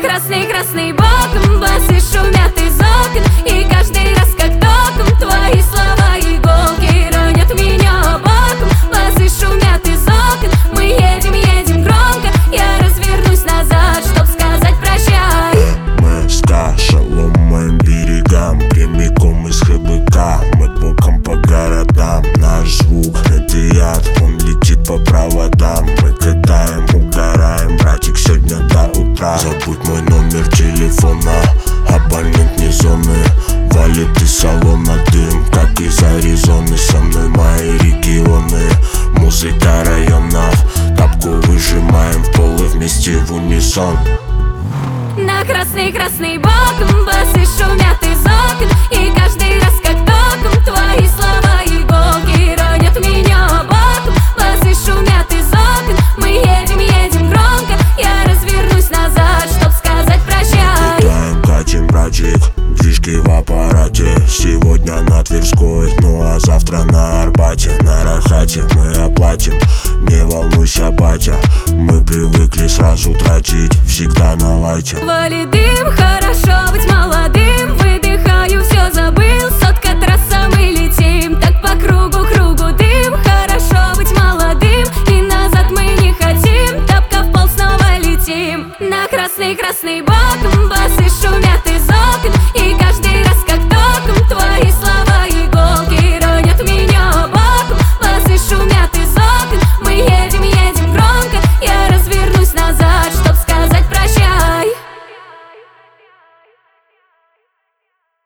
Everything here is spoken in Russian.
красный-красный боком, басы шумят из окон, и каждый раз как током твои слова иголки ранят меня боком. Басы шумят из окон, мы едем громко, я развернусь назад, чтоб сказать прощай. Мы с шаломым берегам, прямиком из ХБК. Мы боком по городам, наш звук — это яд, он летит по проводам. Мы катаем, угораем, братик, сегодня до утра. Забудь мой номер телефона, абонент не зоны. Валит из салона дым, как из Аризоны. Со мной мои регионы, музыка районов. Тапку выжимаем в пол и вместе в унисон. На красный-красный боком, басы шумят из окон, и каждый раз как током твои слова иголки ранят меня боком. Басы шумят из окон, мы едем громко, я развернусь назад, чтоб сказать прощай. Катаем, катим, братик, движки в аппарате. Сегодня на Тверской, ну а завтра на Арбате. На Рахате мы оплатим, не волнуйся, батя. Мы привыкли сразу тратить, всегда на лайте. Валит дым, хорошо быть молодым.